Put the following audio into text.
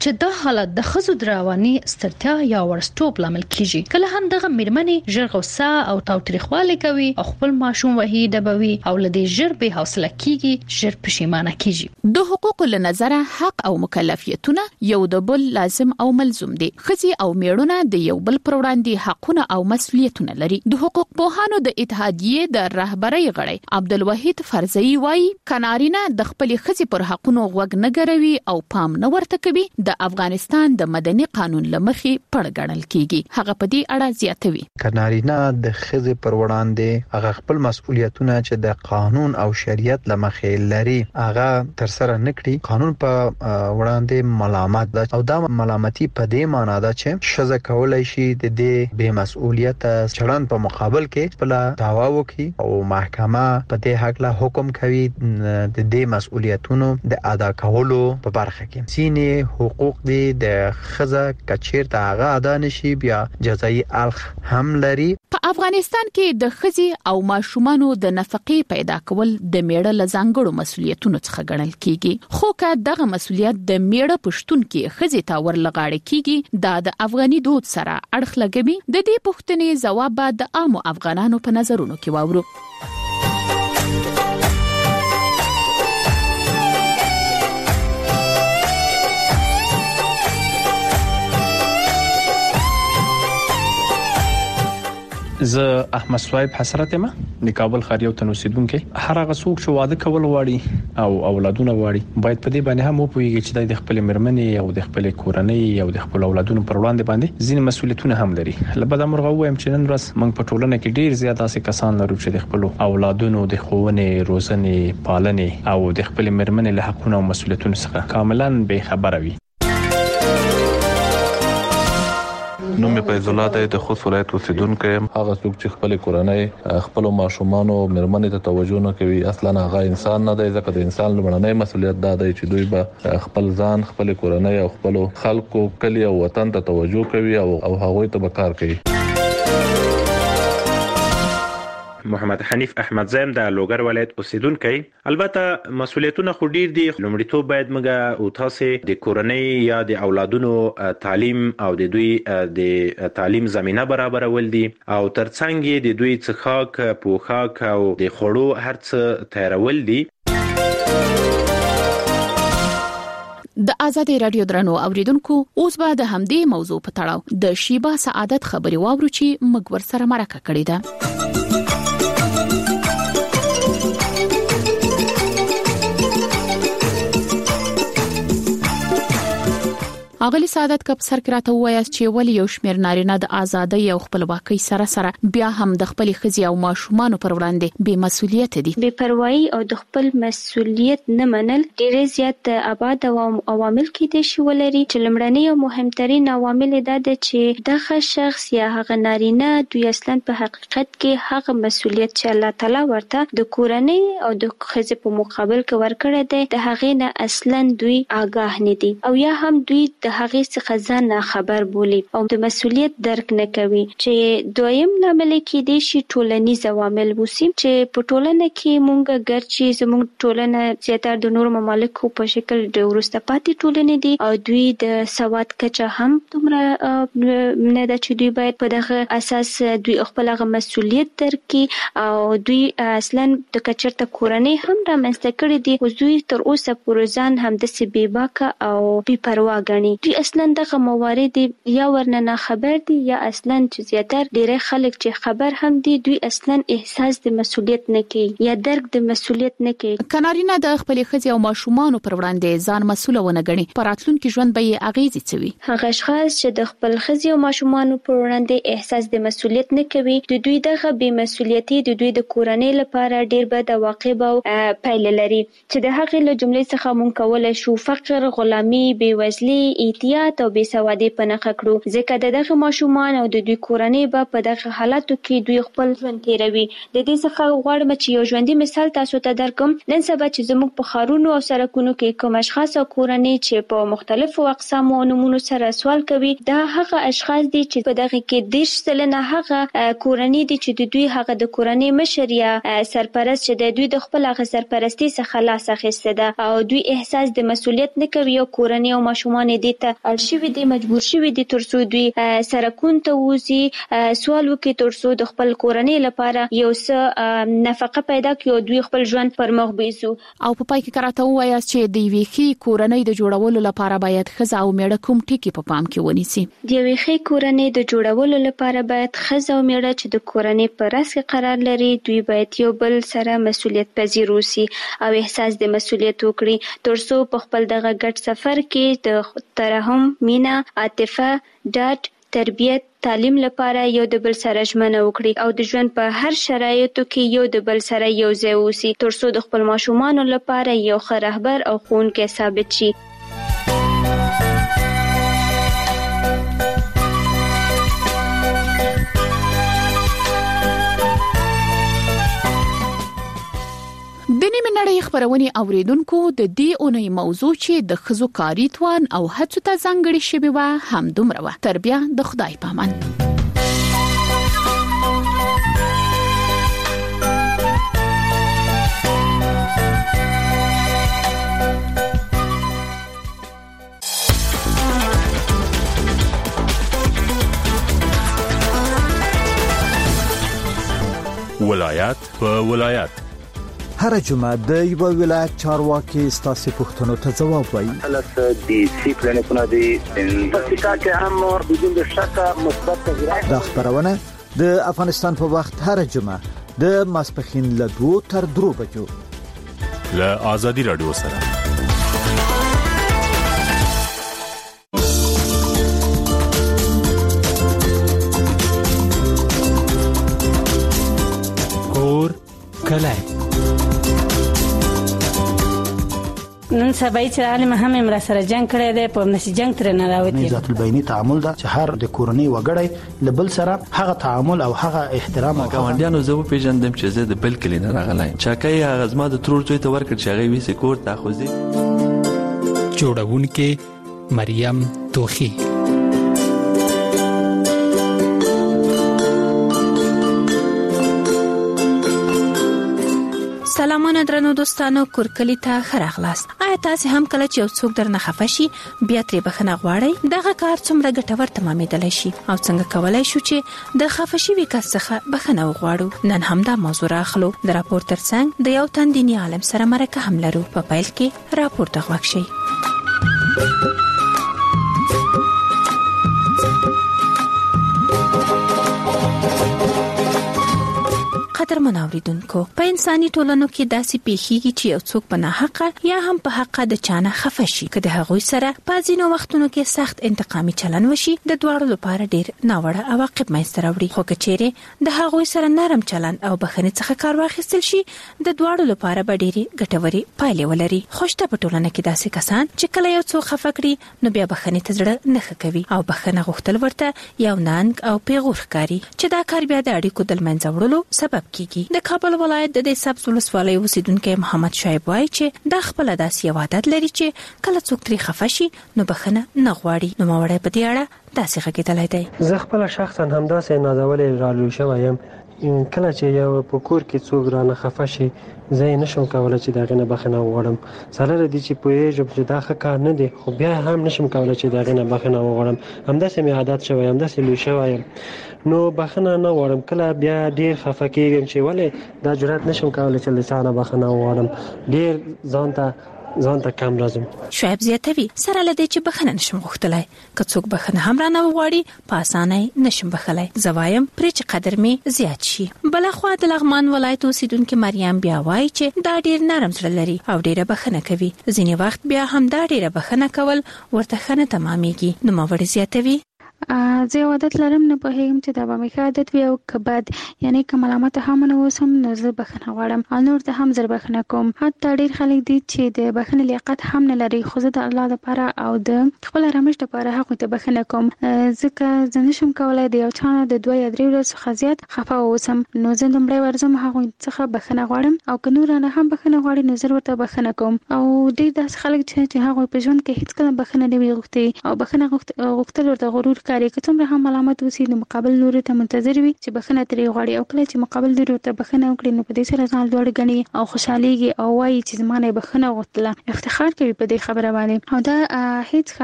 چې دا حالت د ښځو د رواني سترتیا یا ورستوب لامل کیږي. کله هم دغه میرمنې ژر غوسه او تاوتریخوالی کوي او خپل ماشوم وهي ډبوي او لدې ژر به حوصله کیږي، ژر پښیمانه کیږي. د حقوقو له نظره حق او مکلفیتونه یو د بل لازم او ملزوم دي. ښځې او میړونه د یو بل پر وړاندې حقونه او مسؤلیتونه لري. د حقوق پوهانو د اتحادیې د رهبرۍ غړی عبدالوحید فرزئی وایي کنارینه د خپل ښځې پر حقونو غوږ نه ګروي او پام نه ورته کوي د افغانستان د مدني قانون لمخې پړ ګڼل کیږي. هغه په دې اړه زیاتوي. کنارینه د ښځې پر وړاندې هغه خپل مسؤلیتونه چې د قانون او شریعت لمخې لري هغه تر سره نکړي. قانون په وړاندې ملامت ده او دا ملامتي په دې معنی ده چې ښځه کولای شي د دې بې مسؤلیت چلند په مقابل کې خپل دعوا وکړي او محکمه په دې حق له حکم کوي د دې مسؤلیتونو د ادا کولو په برخه کې. ځینې حقوق دي د ښځه کچیر ته هغه ادا نشي بیا جزایي الخ هم لري. په افغانستان کې د ښځې او ماشومانو د نفقې پیدا کول د میړه له ځانګړو مسؤلیتونو څخه ګڼل کیږي. خو که دغه مسؤلیت د میړه پښتون کې ښځې ته ورلغاړي کیږي دا د افغاني دود سره اړخ لګوي. د دې پوښتنې جواب د عامو افغانانو په نظرونو کې واورو. زه احمد صاحب حسرت یم د کابل ښار یو تن اوسیدونکو. هر هغه څوک چې واده کول غواړي او اولادونه غواړي باید په دې باندې هم وپوهیږي چې د خپل مرمنې او د خپل کورنۍ او د خپل اولادونو پر وړاندې باندې ځینې مسؤلیتونه هم لري. لبدا مرغه وایم چې نن ورځ موږ په ټولنه کې ډیر زیات اسې کسان لرو چې د خپل اولادونو د ښوونې، روزنې، پالنې او د خپل مرمنې له حقونو او مسؤلیتونو څخه کاملا بې خبره وي. نوم یې فیض الله دی، د خوست ولایت اوسیدونکی یم. هغه څوک چې خپل کورنۍ خپل ماشومان او مرمنې ته توجه نه کوي اصلا هغه انسان نه دی. ځکه د انسان لومړنی مسؤلیت دا دی چې دوی به خپل ځان، خپل کورنۍ او خپل خلکو، کلی او وطن ته توجه کوي او هغوی ته به کار کوي. محمد حنیف احمد زیم د لوګر ولایت اوسیدونکی. البته مسؤلیتونه خو ډیر دي. لومړیتوب باید موږ او تاسو د کورنۍ یا د اولادونو تعلیم او د دوی د تعلیم زمينه برابرول دي او ترڅنګ د دوی څخه پوښاک او د خوړو هرڅ تیارول دي. د آزادي رادیو درنو اوریدونکو اوس به د همدې موضوع په تړاو د شیبا سعادت خبري واورو چې موږ ورسره مرکه کړې ده. اغلی سعادت کپ سر کراته وایي چې ولی یو شمیر نارینه د ازادۍ او خپلواکۍ سره بیا هم د خپل ښځې او ماشومان پر وړاندې بې مسؤلیت دي. بې پروايي او د خپل مسؤلیت نه منل ډېر زیات ابعاد او عوامل کې دي ولري. چې لمړنی او مهمترین عوامل دا دي چې دغه شخص یا هغه نارینه دوی اصلا په حقیقت کې هغه مسؤلیت چې الله تعالی ورته د کورنۍ او د ښځې په مقابل کې ورکړی دی د هغې نه اصلا دوی آگاه نه دي او یا هم دوی هغه څخه ځان خبر بولي او د مسؤلیت درک نه کوي. چې دویم لامل کې دي شي ټولنیز عوامل وسی چې په ټولنه کې مونږ ګرچې زموږ ټولنه زیاتره د نورو ممالکو په شکل د ورسته پاتې ټولنې دي او دوی د سواد کچه هم دومره نه ده چې دوی باید په دغه اساس دوی خپل هغه مسؤلیت درک کړي او دوی اصلا د کچرته کورنۍ هم رامنځته کړي دي او دوی تر اوسه پورې ځان هم د بې باکه او بې پروا ګڼي. دوی اصلا دغه موارد یا ورننه خبر دي یا اصلا چې زیاتره ډېر خلک چې خبر هم دي دوی اصلا احساس د مسؤلیت نه کوي یا درک د مسؤلیت نه کوي. کنارینه د خپل ښځې او ماشومان پر وړاندې ځان مسؤل ونه ګڼي په راتلونکي ژوند به یې اغیزې څوي. هغه اشخاص چې د خپل ښځې او ماشومان پر وړاندې احساس د مسؤلیت نه کوي د دوی دغه بې مسؤلیتي د دوی د کورنۍ لپاره ډېر بد عواقب او پایلې لري چې د هغې له جملې څخه مونږ کولای شو فقر، غلامي، بېوزلي، اعتیاد او بې سوادي په نښه کړو. ځکه دغه ماشومان او د دوی کورنۍ به په دغه حالاتو کې دوی خپل ژوند تیروي. د دې څخه غواړم چې یو ژوندۍ مثال تاسو ته درکم. نن سبا چې زموږ په ښارونو او سړکونو کې کوم اشخاص او کورنۍ چې په مختلفو اقسامو او نومونو سره سوال کوي دا هغه اشخاص دي چې په دغه کې 10% هغه کورنۍ دي چې د دوی هغه د کورنۍ مشر یا سرپرست چې د دوی د خپل هغه سرپرستی څخه لاس اخیسته ده او دوی احساس د مسؤلیت نه کوي او کورنۍ او ماشومان دې ته اړ شوي دي، مجبور شوي دي ترڅو دوی سرکون ته وځي، سوال وکړي ترڅو د خپل کورنۍ لپاره یو څه نفقه پیدا کړي او دوی خپل ژوند پر مخ بوځي. او په پای کې کراته وایي چې د ویخي کورنۍ د جوړولو لپاره باید ښځه او میړه کوم ټکي په پام کې ونیسي؟ د ویخي کورنۍ د جوړولو لپاره باید ښځه او میړه چې د کورنۍ په راس کې قرار لري دوی باید یو بل سره مسؤلیت پذیر اوسي او احساس د مسؤلیت وکړي ترڅو په خپل دغه ګډ سفر کې د ترحم، مینه، عاطفه، ډاډ، تربیت، تعلیم لپاره یو د بل سره ژمنه وکړي او د ژوند په هر شرایطو کې یو د بل سره یو ځای اوسي ترڅو د خپل ماشومانو لپاره یو ښه رهبر او ښوونکی ثابت شي. د نیمه نړۍ خبرونه اوریدونکو د دې اونۍ موضوع چې د ښځو کاري توان او هڅو ته ځانګړې شوی و هم دومره و. تر بیا د خدای پامان. ولایت په ولایت هر جمعه د یو ولایت چارواکي ستاسو پوښتنو ته ځواب وایي. د سی پلانونه دي تاسو کې هم بدون شک مثبت تغیرات. دا خبرونه د افغانستان په وخت هر جمعه د ماسپخین له 2 تر 3 بجو له آزادي رادیو سره. کور کلای نن سبا چې عالم هم امر سره جنگ کړی دی په نشي جنگ تر نه راوتی. ذات البینی تعامل دا چې هر د کورنۍ وګړي لبل سره هغه تعامل او هغه احترام او ګاونډیانو زه په پیژندم چې زه د بل کلی نه راغلایم. چاکای هغه زما د ترور زوی ته ورکړ چې هغه ویسه کور ته خوځي. جوړونکې مریم توخی. سلامونه درنو دوستانو، کورکلی ته خراغلاست. آیا تاسو هم کله چې یو څوک درنه خفه شي بیا ترې بخښنه غواړئ؟ دغه کار څومره ګټور تمامېدلی شي او څنګه کولای شو چې د خفه شوي کس څخه بخښنه وغواړو؟ نن هم دا موضوع راخلو. د راپور ترڅنګ د یو تن دیني عالم سره مرکه هم لرو. په پیل کې راپور ته غوږ شئ. قدرمن اوریدونکو، په انساني ټولنو کې داسې پیښیږي چې یو څوک په ناحقه یا هم په حق د چانه خفه شي. که د هغوی سره په ځینو وختونو کې سخت انتقامي چلن وشي د دواړو لپاره ډیر ناوړه عواقب منځته راوړي. خو که چیرې د هغوی سره نرم چلن او بخښنې څخه کار واخیستل شي د دواړو لپاره به ډېرې ګټورې پایلې ولري. خو شته په ټولنه کې داسې کسان چې کله یو څوک خفه کړي نو بیا بخښنې ته زړه نه ښه کوي او بخښنه غوښتل ورته یو ننګ او پیغور ښکاري چې دا کار بیا د اړیکو د له منځه وړلو سبب کیږي. د کابل ولایت د سبز ولسوالۍ اوسیدونکو محمد شعیب وایي چې دا خپل داسې یو عادت لري چې کله څوک ترې خفه شي نو بخښنه نه غواړي. نو ماوړی په دې اړه داسې غږېدلی دی. زه خپل شخصا هم داسې نازولې رالوی شوی یم. کله چې یو په کور کې څوک رانه خفه شي زه نشم کولای چې دغه نه بخښنه وغواړم. سره دې چې پوهېږم چې دا ښه کار نه دی خو بیا هم نشم کولای چې دغه نه بخښنه وغواړم. همداسې مې عادت شوی، همداسې لوی شوی یم. نو بخښنه نه غواړم. کله بیا ډیر خفه کېږم چې ولې دا جرأت نشم کولای چې له چا نه بخښنه وغواړم. ډیر ځان ته کم راځم. شعیب زیاتوي سره لدی چې بخښنه نشم غوښتلای. که څوک بخښنه هم رانه وغواړي په اسانۍ نشم بخښلای. زوایم پرې چې قدر می زیات شي. بلخوا د لغمان ولایت اوسیدونکو مریم بیا وایي چې دا ډیر نرم زړه لري او ډیره بخښنه کوي. ځینې وخت بیا هم دا ډیره بخښنه کول ورته ښه نه تمامېږي. نو ماوړی زیاتوي زه یو عادت لرم، نه پوهېږم چې دا به مې ښه عادت وي او که بد. یعنې که ملامته هم نه اوسم نو زه بخښنه غواړم او نور ته هم زر بخښنه کوم. حتی ډېر خلک دي چې د بخښنې لیاقت هم نه لري خو زه د الله لپاره او د خپل آرامش لپاره هغوی ته بخښنه کوم. ځکه زه نشم کولی د یو چا نه د 2 یا 3 ورځو څخه زیات خفه واوسم. نو زه لومړی ورځم هغوی څخه بخښنه غواړم او که نور نه هم بخښنه غواړي نو زه ورته بخښنه کوم. او ډېر داسې خلک چې هغوی په ژوند کې هیڅکله بخښنه نه وي غوښتې او بخښنه غوښتل ورته غرور ښکاري. که څومره هم ملامت اوسي نو مقابل لوري ته منتظر وي چې بخښنه ترې غواړي او کله چې مقابل لوري ته بخښنه وکړي نو په دې سره ځان لوړ ګڼي او خوشحاليږي او وایي چې زما نه بخښنه غوښتله. افتخار کوي په دې خبره باندې او دا هیڅ